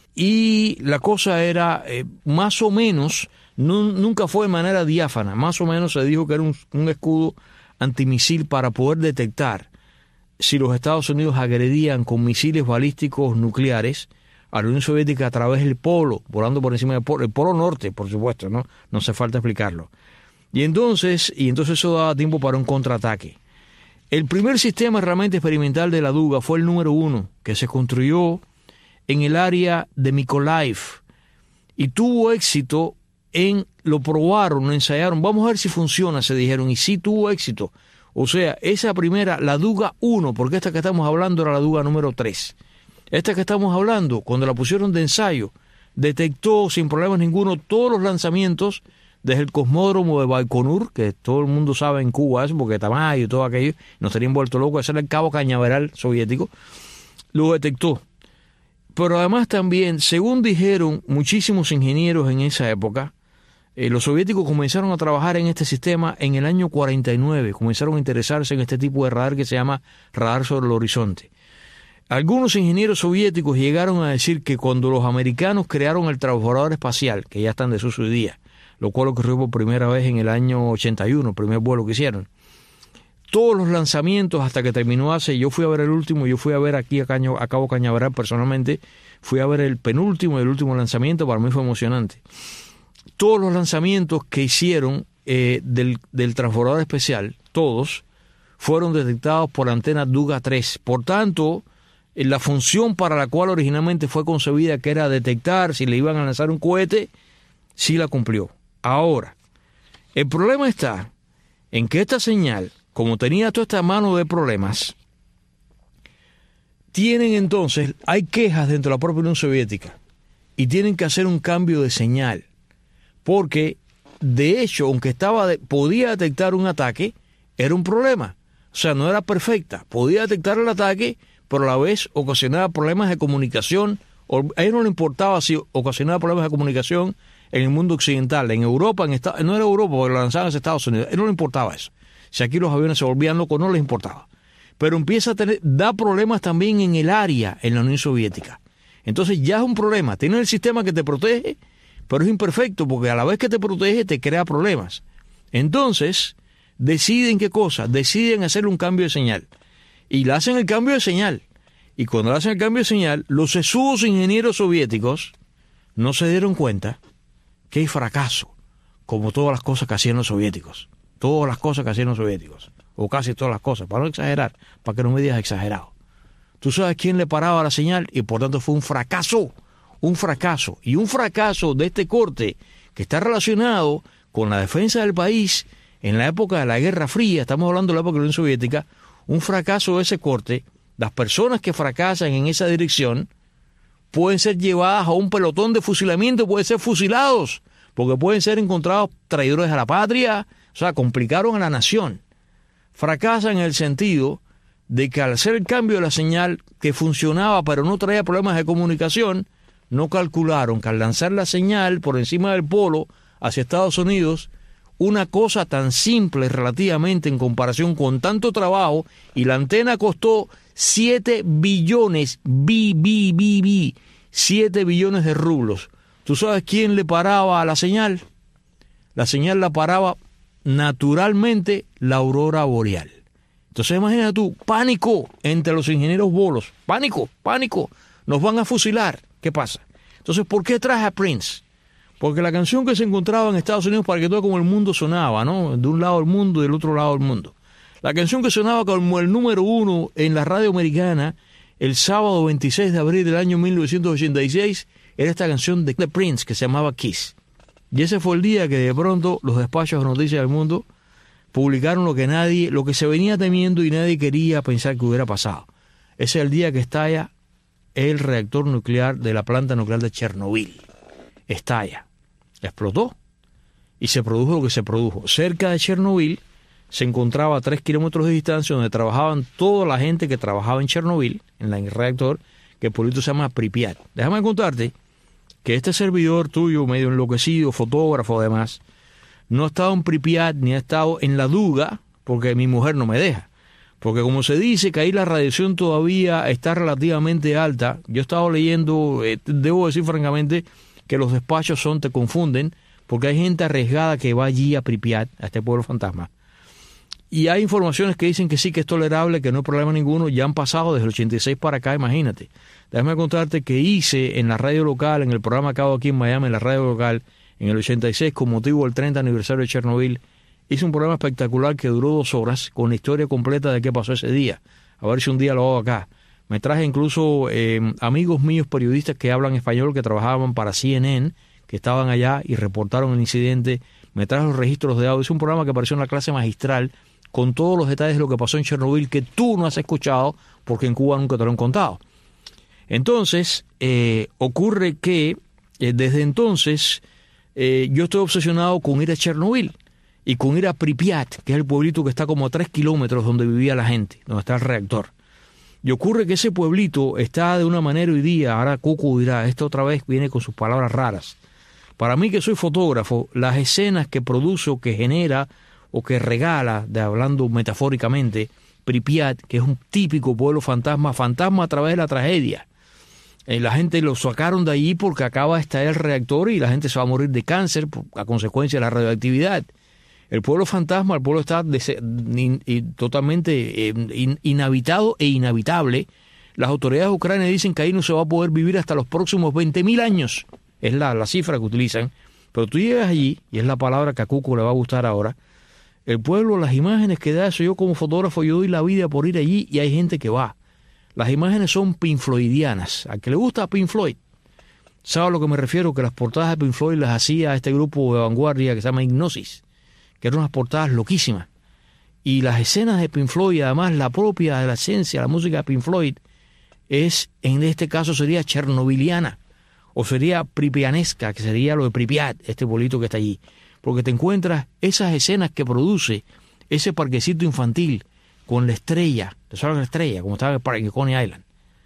y la cosa era eh, más o menos, no, nunca fue de manera diáfana, más o menos se dijo que era un, un escudo antimisil para poder detectar si los Estados Unidos agredían con misiles balísticos nucleares a la Unión Soviética a través del polo, volando por encima del polo, el polo norte, por supuesto, no, no hace falta explicarlo. Y entonces, y entonces eso daba tiempo para un contraataque. El primer sistema realmente experimental de la Duga fue el número uno, que se construyó en el área de Mykolaiv y tuvo éxito en, lo probaron, lo ensayaron, vamos a ver si funciona, se dijeron, y sí tuvo éxito. O sea, esa primera, la Duga uno, porque esta que estamos hablando era la Duga número tres. Esta que estamos hablando, cuando la pusieron de ensayo, detectó sin problemas ninguno todos los lanzamientos desde el cosmódromo de Baikonur, que todo el mundo sabe en Cuba eso, porque Tamayo y todo aquello, nos tenían vuelto locos, ese era el cabo cañaveral soviético, lo detectó. Pero además también, según dijeron muchísimos ingenieros en esa época, eh, los soviéticos comenzaron a trabajar en este sistema en el año cuarenta y nueve, comenzaron a interesarse en este tipo de radar que se llama radar sobre el horizonte. Algunos ingenieros soviéticos llegaron a decir que cuando los americanos crearon el transbordador espacial, que ya está en desuso hoy día, lo cual ocurrió por primera vez en el año ochenta y uno, el primer vuelo que hicieron, todos los lanzamientos hasta que terminó hace, yo fui a ver el último, yo fui a ver aquí a, Caño, a Cabo Cañaveral personalmente, fui a ver el penúltimo y el último lanzamiento, para mí fue emocionante. Todos los lanzamientos que hicieron eh, del, del transbordador especial, todos, fueron detectados por la antena Duga tres. Por tanto, la función para la cual originalmente fue concebida, que era detectar si le iban a lanzar un cohete, sí la cumplió. Ahora, el problema está en que esta señal, como tenía toda esta mano de problemas, tienen entonces, hay quejas dentro de la propia Unión Soviética y tienen que hacer un cambio de señal, porque de hecho, aunque estaba de, podía detectar un ataque, era un problema. O sea, no era perfecta, podía detectar el ataque, pero a la vez ocasionaba problemas de comunicación. A ellos no le importaba si ocasionaba problemas de comunicación en el mundo occidental, en Europa, en Estados, no era Europa porque lo lanzaban a Estados Unidos, a ellos no le importaba eso. Si aquí los aviones se volvían locos, no les importaba. Pero empieza a tener, da problemas también en el área, en la Unión Soviética. Entonces ya es un problema. Tienes el sistema que te protege, pero es imperfecto porque a la vez que te protege te crea problemas. Entonces deciden qué cosa, deciden hacerle un cambio de señal. Y le hacen el cambio de señal. Y cuando le hacen el cambio de señal, los sesudos ingenieros soviéticos no se dieron cuenta que hay fracaso, como todas las cosas que hacían los soviéticos. Todas las cosas que hacían los soviéticos. O casi todas las cosas, para no exagerar, para que no me digas exagerado. Tú sabes quién le paraba la señal y por tanto fue un fracaso. Un fracaso. Y un fracaso de este corte que está relacionado con la defensa del país en la época de la Guerra Fría, estamos hablando de la época de la Unión Soviética, un fracaso de ese corte, las personas que fracasan en esa dirección pueden ser llevadas a un pelotón de fusilamiento, pueden ser fusilados, porque pueden ser encontrados traidores a la patria, o sea, complicaron a la nación. Fracasa en el sentido de que al hacer el cambio de la señal que funcionaba pero no traía problemas de comunicación, no calcularon que al lanzar la señal por encima del polo hacia Estados Unidos, una cosa tan simple relativamente en comparación con tanto trabajo, y la antena costó siete billones, bi, bi, bi, bi, siete billones de rublos. ¿Tú sabes quién le paraba a la señal? La señal la paraba naturalmente la aurora boreal. Entonces imagina tú, pánico entre los ingenieros bolos, pánico, pánico, nos van a fusilar. ¿Qué pasa? Entonces, ¿por qué traje a Prince? Porque la canción que se encontraba en Estados Unidos, para que todo como el mundo sonaba, ¿no? De un lado del mundo y del otro lado del mundo. La canción que sonaba como el número uno en la radio americana el sábado veintiséis de abril del año mil novecientos ochenta y seis era esta canción de Prince que se llamaba Kiss. Y ese fue el día que de pronto los despachos de noticias del mundo publicaron lo que nadie, lo que se venía temiendo y nadie quería pensar que hubiera pasado. Ese es el día que estalla el reactor nuclear de la planta nuclear de Chernobyl. Estalla, explotó y se produjo lo que se produjo. Cerca de Chernobyl se encontraba a tres kilómetros de distancia donde trabajaban toda la gente que trabajaba en Chernobyl, en el reactor, que por eso se llama Pripyat. Déjame contarte que este servidor tuyo, medio enloquecido, fotógrafo además, no ha estado en Pripyat ni ha estado en la Duga, porque mi mujer no me deja. Porque como se dice que ahí la radiación todavía está relativamente alta, yo he estado leyendo, eh, debo decir francamente, que los despachos son, te confunden, porque hay gente arriesgada que va allí a Pripyat, a este pueblo fantasma. Y hay informaciones que dicen que sí, que es tolerable, que no hay problema ninguno, ya han pasado desde el ochenta y seis para acá, imagínate. Déjame contarte que hice en la radio local, en el programa que hago aquí en Miami, en la radio local, en el ochenta y seis, con motivo del treinta aniversario de Chernobyl, hice un programa espectacular que duró dos horas, con la historia completa de qué pasó ese día. A ver si un día lo hago acá. Me traje incluso eh, amigos míos periodistas que hablan español, que trabajaban para C N N, que estaban allá y reportaron el incidente. Me traje los registros de audio. Es un programa que apareció en la clase magistral con todos los detalles de lo que pasó en Chernobyl que tú no has escuchado porque en Cuba nunca te lo han contado. Entonces, eh, ocurre que eh, desde entonces eh, yo estoy obsesionado con ir a Chernobyl y con ir a Pripyat, que es el pueblito que está como a tres kilómetros donde vivía la gente, donde está el reactor. Y ocurre que ese pueblito está de una manera hoy día, ahora Cucu dirá, esto otra vez viene con sus palabras raras. Para mí que soy fotógrafo, las escenas que produce o que genera o que regala, de hablando metafóricamente, Pripyat, que es un típico pueblo fantasma, fantasma a través de la tragedia. Eh, la gente lo sacaron de allí porque acaba de estallar el reactor y la gente se va a morir de cáncer por, a consecuencia de la radioactividad. El pueblo fantasma, el pueblo está dese, in, in, totalmente eh, in, inhabitado e inhabitable. Las autoridades ucranianas dicen que ahí no se va a poder vivir hasta los próximos veinte mil años. Es la, la cifra que utilizan. Pero tú llegas allí, y es la palabra que a Cuco le va a gustar ahora, el pueblo, las imágenes que da eso, yo como fotógrafo, yo doy la vida por ir allí y hay gente que va. Las imágenes son Pink Floydianas. Al que le gusta Pink Floyd, ¿sabe a lo que me refiero? Que las portadas de Pink Floyd las hacía este grupo de vanguardia que se llama Hipnosis, que eran unas portadas loquísimas. Y las escenas de Pink Floyd, además la propia de la esencia, la música de Pink Floyd, es, en este caso sería chernobyliana, o sería pripianesca, que sería lo de Pripyat, este pueblito que está allí. Porque te encuentras esas escenas que produce ese parquecito infantil con la estrella, ¿te sabes la estrella? Como estaba en el parque de Coney Island.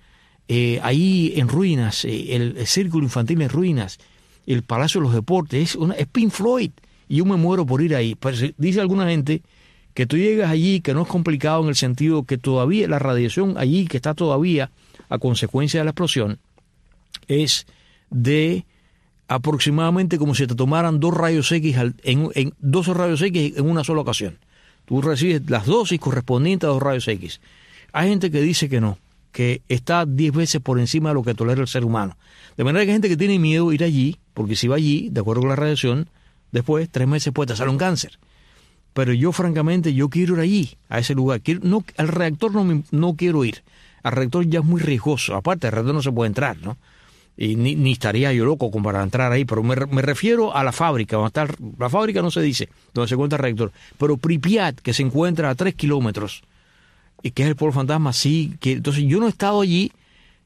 Eh, ahí en ruinas, eh, el, el círculo infantil en ruinas, el Palacio de los Deportes, es, una, es Pink Floyd. Y yo me muero por ir ahí. Pero dice alguna gente que tú llegas allí, que no es complicado en el sentido que todavía la radiación allí, que está todavía a consecuencia de la explosión, es de aproximadamente como si te tomaran dos rayos X, en, en dos rayos X en una sola ocasión. Tú recibes las dosis correspondientes a dos rayos X. Hay gente que dice que no, que está diez veces por encima de lo que tolera el ser humano. De manera que hay gente que tiene miedo de ir allí, porque si va allí, de acuerdo con la radiación, después, tres meses después, te sale un cáncer. Pero yo, francamente, yo quiero ir allí, a ese lugar. Quiero, no, al reactor no, me, no quiero ir. Al reactor ya es muy riesgoso. Aparte, al reactor no se puede entrar, ¿no? Y ni, ni estaría yo loco como para entrar ahí. Pero me, me refiero a la fábrica. Donde está, la fábrica no se dice, donde se encuentra el reactor. Pero Pripyat, que se encuentra a tres kilómetros, y que es el pueblo fantasma, sí. Que, entonces, yo no he estado allí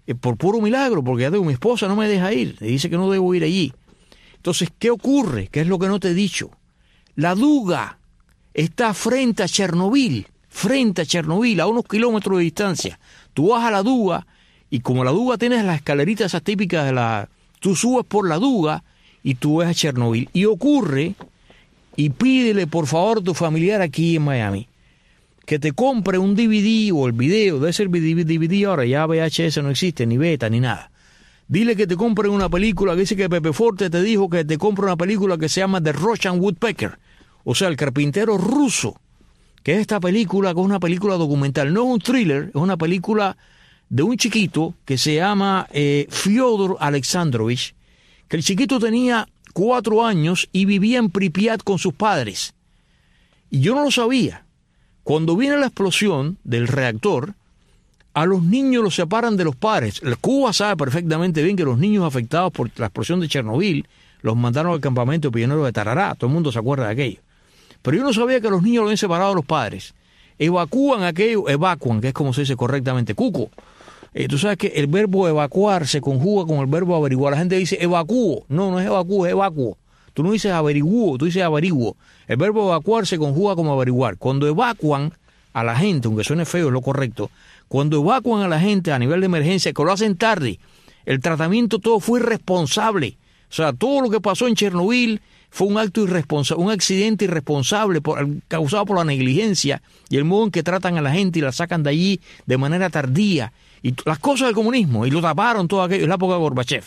eh, por puro milagro, porque ya digo, mi esposa no me deja ir, me dice que no debo ir allí. Entonces, ¿qué ocurre? ¿Qué es lo que no te he dicho? La Duga está frente a Chernobyl, frente a Chernobyl, a unos kilómetros de distancia. Tú vas a la Duga, y como la Duga tienes las escaleritas esas típicas de la... Tú subes por la Duga y tú ves a Chernobyl. Y ocurre, y pídele por favor a tu familiar aquí en Miami, que te compre un D V D o el video, debe ser D V D ahora, ya V H S no existe, ni beta, ni nada. Dile que te compre una película, que dice que Pepe Forte te dijo que te compre una película que se llama The Russian Woodpecker, o sea, el carpintero ruso, que es esta película, que es una película documental, no es un thriller, es una película de un chiquito que se llama eh, Fyodor Alexandrovich, que el chiquito tenía cuatro años y vivía en Pripyat con sus padres. Y yo no lo sabía. Cuando viene la explosión del reactor, a los niños los separan de los padres. Cuba sabe perfectamente bien que los niños afectados por la explosión de Chernobyl los mandaron al campamento pionero de Tarará. Todo el mundo se acuerda de aquello. Pero yo no sabía que los niños los habían separado de los padres. Evacúan aquello, evacuan, que es como se dice correctamente, cuco. Eh, tú sabes que el verbo evacuar se conjuga con el verbo averiguar. La gente dice evacuo. No, no es evacuo, es evacuo. Tú no dices averiguo, tú dices averiguo. El verbo evacuar se conjuga como averiguar. Cuando evacuan a la gente, aunque suene feo, es lo correcto. Cuando evacuan a la gente a nivel de emergencia, que lo hacen tarde, el tratamiento todo fue irresponsable. O sea, todo lo que pasó en Chernobyl fue un acto irresponsable, un accidente irresponsable por, causado por la negligencia y el modo en que tratan a la gente y la sacan de allí de manera tardía. Y las cosas del comunismo, y lo taparon todo aquello, en la época de Gorbachev.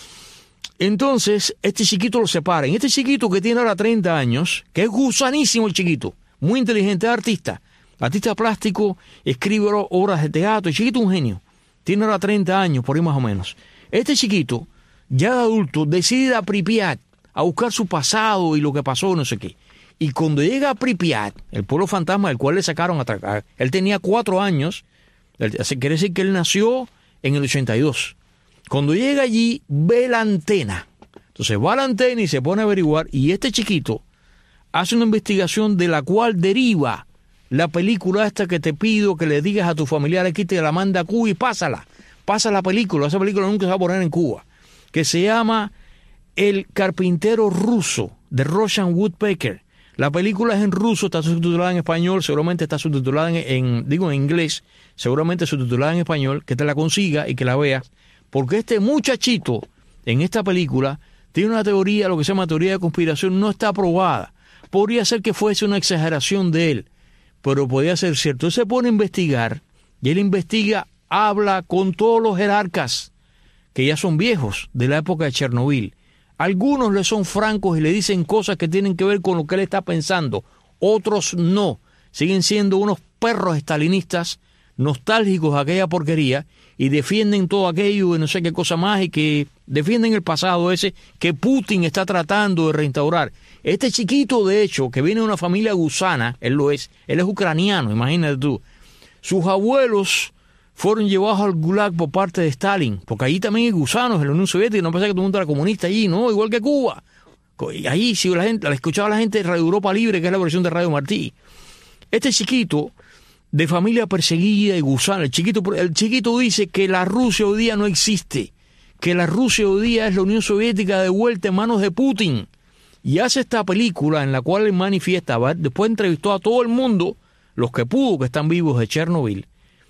Entonces, este chiquito lo separan. Este chiquito que tiene ahora treinta años, que es gusanísimo el chiquito, muy inteligente, es artista, artista plástico, escribe obras de teatro, el chiquito es un genio. Tiene ahora treinta años, por ahí más o menos. Este chiquito, ya de adulto, decide ir a Pripyat a buscar su pasado y lo que pasó, no sé qué. Y cuando llega a Pripyat, el pueblo fantasma del cual le sacaron a atracar, él tenía cuatro años, quiere decir que él nació en el ochenta y dos. Cuando llega allí, ve la antena. Entonces va a la antena y se pone a averiguar, y este chiquito hace una investigación de la cual deriva la película esta que te pido que le digas a tu familiar aquí, te la manda a Cuba y pásala. Pasa la película, esa película nunca se va a poner en Cuba, que se llama El carpintero ruso, The Russian Woodpecker. La película es en ruso, está subtitulada en español, seguramente está subtitulada en, en digo en inglés, seguramente subtitulada en español, que te la consiga y que la veas, porque este muchachito en esta película tiene una teoría, lo que se llama teoría de conspiración, no está aprobada. Podría ser que fuese una exageración de él, pero podría ser cierto. Él se pone a investigar, y él investiga, habla con todos los jerarcas, que ya son viejos, de la época de Chernobyl. Algunos le son francos y le dicen cosas que tienen que ver con lo que él está pensando. Otros no. Siguen siendo unos perros estalinistas, nostálgicos de aquella porquería, y defienden todo aquello y no sé qué cosa más, y que defienden el pasado ese que Putin está tratando de reinstaurar. Este chiquito, de hecho, que viene de una familia gusana, él lo es, él es ucraniano, imagínate tú. Sus abuelos fueron llevados al Gulag por parte de Stalin, porque allí también hay gusanos en la Unión Soviética, no pensaba que todo el mundo era comunista allí, no, igual que Cuba. Y ahí sí la gente, la escuchaba la gente de Radio Europa Libre, que es la versión de Radio Martí. Este chiquito, de familia perseguida y gusana, el chiquito, el chiquito dice que la Rusia hoy día no existe, que la Rusia hoy día es la Unión Soviética de vuelta en manos de Putin. Y hace esta película en la cual él manifiesta, después entrevistó a todo el mundo, los que pudo, que están vivos de Chernobyl.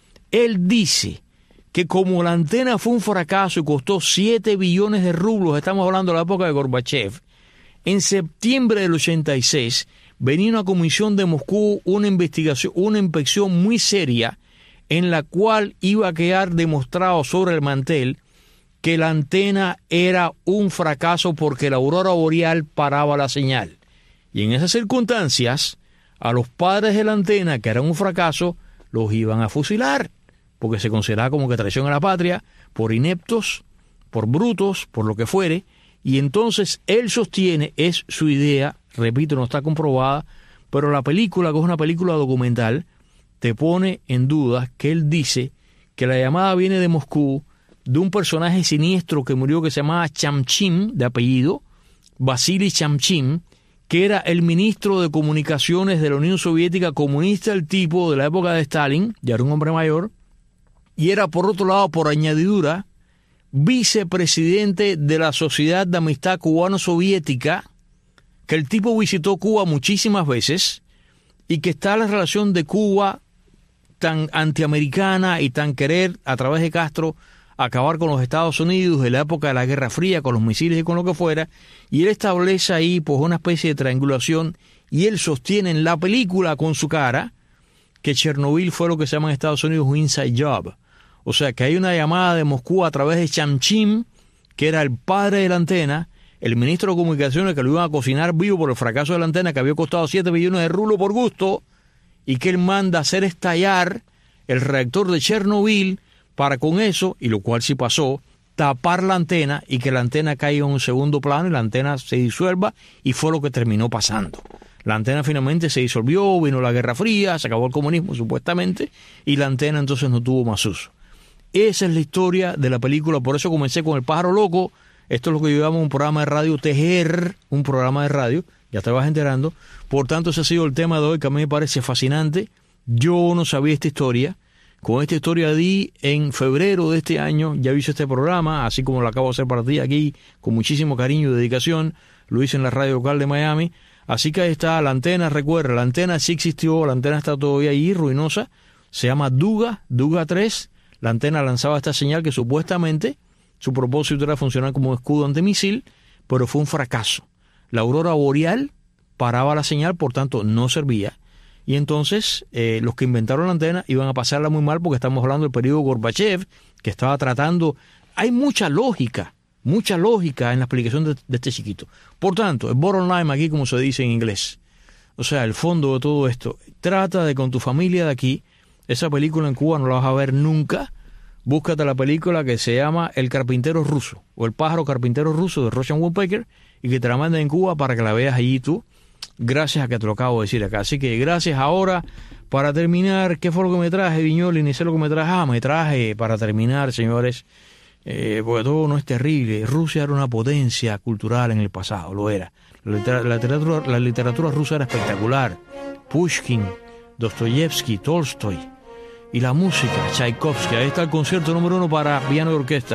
Él dice que como la antena fue un fracaso y costó siete billones de rublos, estamos hablando de la época de Gorbachev, en septiembre del ochenta y seis venía una comisión de Moscú, una investigación, una inspección muy seria, en la cual iba a quedar demostrado sobre el mantel que la antena era un fracaso porque la aurora boreal paraba la señal. Y en esas circunstancias, a los padres de la antena, que eran un fracaso, los iban a fusilar, porque se consideraba como que traición a la patria, por ineptos, por brutos, por lo que fuere. Y entonces él sostiene, es su idea, repito, no está comprobada, pero la película, que es una película documental, te pone en duda que él dice que la llamada viene de Moscú, de un personaje siniestro que murió que se llamaba Chamchim, de apellido, Vasily Chamchim, que era el ministro de comunicaciones de la Unión Soviética, comunista el tipo de la época de Stalin, ya era un hombre mayor, y era, por otro lado, por añadidura, vicepresidente de la Sociedad de Amistad Cubano-Soviética, que el tipo visitó Cuba muchísimas veces y que está la relación de Cuba tan antiamericana y tan querer, a través de Castro, acabar con los Estados Unidos en la época de la Guerra Fría, con los misiles y con lo que fuera, y él establece ahí pues una especie de triangulación, y él sostiene en la película con su cara que Chernobyl fue lo que se llama en Estados Unidos un inside job. O sea, que hay una llamada de Moscú a través de Chamchim, que era el padre de la antena, el ministro de Comunicaciones, que lo iban a cocinar vivo por el fracaso de la antena, que había costado siete millones de rublos por gusto, y que él manda hacer estallar el reactor de Chernobyl para con eso, y lo cual sí pasó, tapar la antena y que la antena caiga en un segundo plano y la antena se disuelva, y fue lo que terminó pasando. La antena finalmente se disolvió, vino la Guerra Fría, se acabó el comunismo supuestamente, y la antena entonces no tuvo más uso. Esa es la historia de la película, por eso comencé con El Pájaro Loco. Esto es lo que llevamos un programa de radio, tejer un programa de radio, ya te vas enterando. Por tanto, ese ha sido el tema de hoy, que a mí me parece fascinante. Yo no sabía esta historia. Con esta historia di en febrero de este año, ya hice este programa, así como lo acabo de hacer para ti aquí, con muchísimo cariño y dedicación. Lo hice en la radio local de Miami. Así que ahí está, la antena, recuerda, la antena sí existió, la antena está todavía ahí, ruinosa. Se llama Duga, Duga tres. La antena lanzaba esta señal que supuestamente su propósito era funcionar como un escudo antimisil, pero fue un fracaso. La aurora boreal paraba la señal, por tanto no servía. Y entonces eh, los que inventaron la antena iban a pasarla muy mal, porque estamos hablando del periodo Gorbachev, que estaba tratando... Hay mucha lógica, mucha lógica en la explicación de, de este chiquito. Por tanto, el bottom line aquí, como se dice en inglés, o sea, el fondo de todo esto, trata de con tu familia de aquí. Esa película en Cuba no la vas a ver nunca. Búscate la película que se llama El Carpintero Ruso, o El Pájaro Carpintero Ruso, de Russian Woodpecker, y que te la manden en Cuba para que la veas allí tú, gracias a que te lo acabo de decir acá. Así que gracias. Ahora, para terminar, ¿qué fue lo que me traje, Viñoli? Ni sé lo que me traje. Ah, me traje, para terminar, señores, eh, porque todo no es terrible. Rusia era una potencia cultural en el pasado, lo era. La literatura, la literatura, la literatura rusa era espectacular. Pushkin, Dostoyevsky, Tolstoy. Y la música, Tchaikovsky. Ahí está el concierto número uno para piano y orquesta.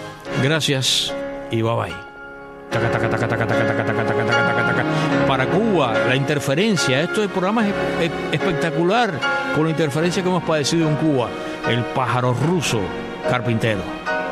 Gracias y bye bye. Taca, taca, taca, taca, taca, taca, taca, taca, taca, taca. Para Cuba, la interferencia. Esto es programa es, es, espectacular con la interferencia que hemos padecido en Cuba. El pájaro ruso, carpintero.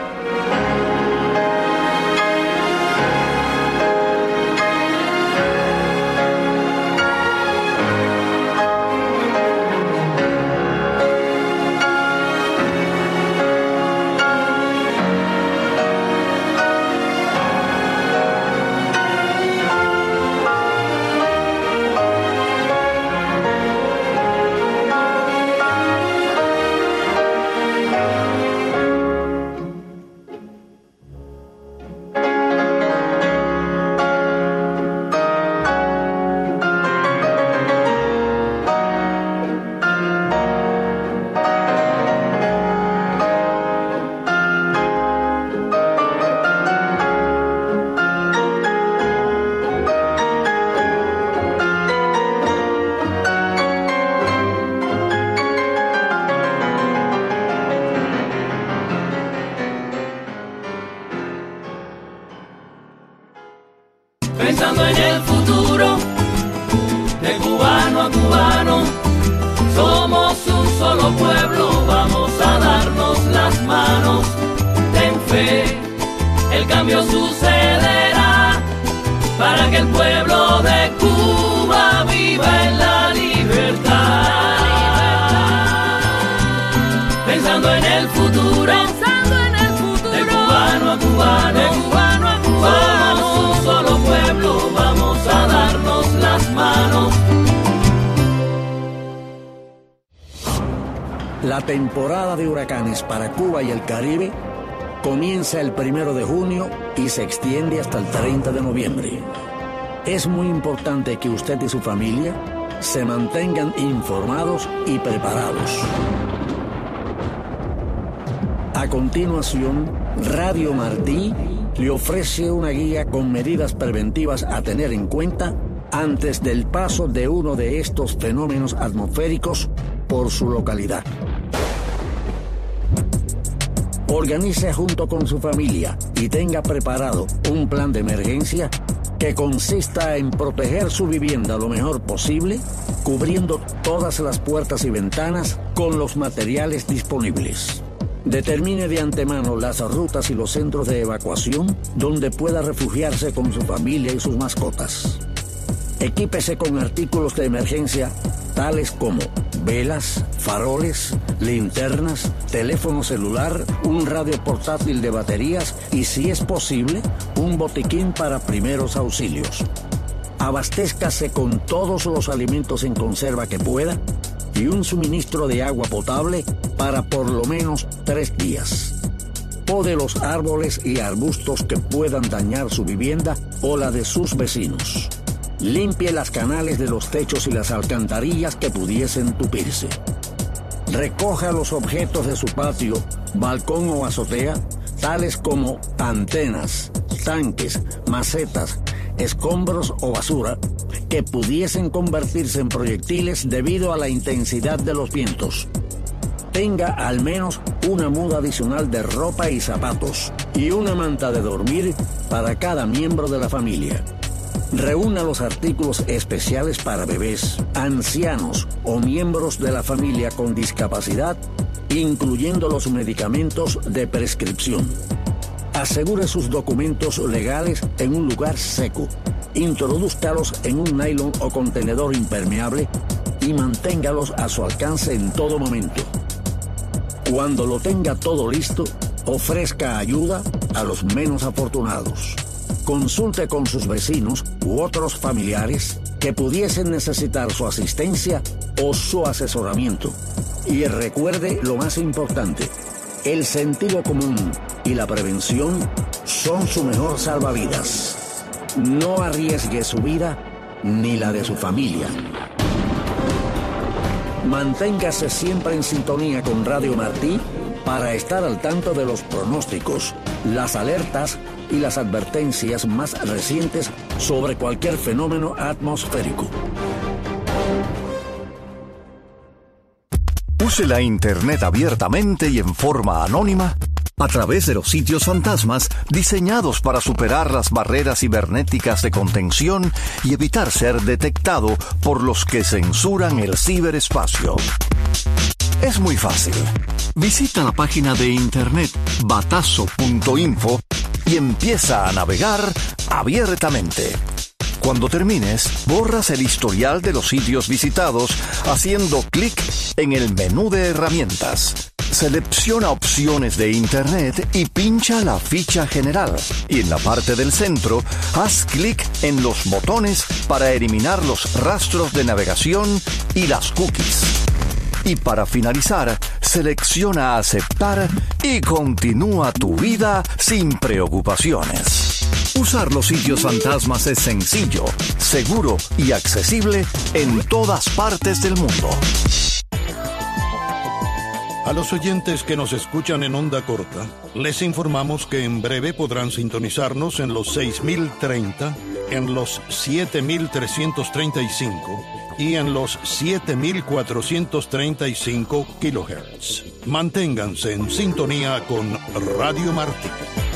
Pensando en el futuro, de cubano a cubano, somos un solo pueblo, vamos a darnos las manos. Ten fe, el cambio sucederá, para que el pueblo de Cuba viva en la libertad. Pensando en el futuro, pensando en el futuro, de cubano a cubano, de cubano a cubano, somos un solo pueblo, vamos a darnos las manos. La temporada de huracanes para Cuba y el Caribe comienza el primero de junio y se extiende hasta el treinta de noviembre. Es muy importante que usted y su familia se mantengan informados y preparados. A continuación, Radio Martí le ofrece una guía con medidas preventivas a tener en cuenta antes del paso de uno de estos fenómenos atmosféricos por su localidad. Organice junto con su familia y tenga preparado un plan de emergencia que consista en proteger su vivienda lo mejor posible, cubriendo todas las puertas y ventanas con los materiales disponibles. Determine de antemano las rutas y los centros de evacuación donde pueda refugiarse con su familia y sus mascotas. Equípese con artículos de emergencia tales como velas, faroles, linternas, teléfono celular, un radio portátil de baterías y, si es posible, un botiquín para primeros auxilios. Abastézcase con todos los alimentos en conserva que pueda y un suministro de agua potable para por lo menos tres días. Pode los árboles y arbustos que puedan dañar su vivienda o la de sus vecinos. Limpie las canales de los techos y las alcantarillas que pudiesen tupirse. Recoja los objetos de su patio, balcón o azotea, tales como antenas, tanques, macetas, escombros o basura, que pudiesen convertirse en proyectiles debido a la intensidad de los vientos. Tenga al menos una muda adicional de ropa y zapatos y una manta de dormir para cada miembro de la familia. Reúna los artículos especiales para bebés, ancianos o miembros de la familia con discapacidad, incluyendo los medicamentos de prescripción. Asegure sus documentos legales en un lugar seco. Introdúzcalos en un nylon o contenedor impermeable y manténgalos a su alcance en todo momento. Cuando lo tenga todo listo, ofrezca ayuda a los menos afortunados. Consulte con sus vecinos u otros familiares que pudiesen necesitar su asistencia o su asesoramiento. Y recuerde lo más importante: el sentido común y la prevención son su mejor salvavidas. No arriesgue su vida ni la de su familia. Manténgase siempre en sintonía con Radio Martí para estar al tanto de los pronósticos, las alertas y las advertencias más recientes sobre cualquier fenómeno atmosférico. Use la Internet abiertamente y en forma anónima a través de los sitios fantasmas diseñados para superar las barreras cibernéticas de contención y evitar ser detectado por los que censuran el ciberespacio. Es muy fácil. Visita la página de internet batazo punto info y empieza a navegar abiertamente. Cuando termines, borras el historial de los sitios visitados haciendo clic en el menú de herramientas. Selecciona opciones de Internet y pincha la ficha general. Y en la parte del centro, haz clic en los botones para eliminar los rastros de navegación y las cookies. Y para finalizar, selecciona aceptar y continúa tu vida sin preocupaciones. Usar los sitios fantasmas es sencillo, seguro y accesible en todas partes del mundo. A los oyentes que nos escuchan en onda corta, les informamos que en breve podrán sintonizarnos en los seis mil treinta, en los siete mil trescientos treinta y cinco y en los siete mil cuatrocientos treinta y cinco kilohertz. Manténganse en sintonía con Radio Martí.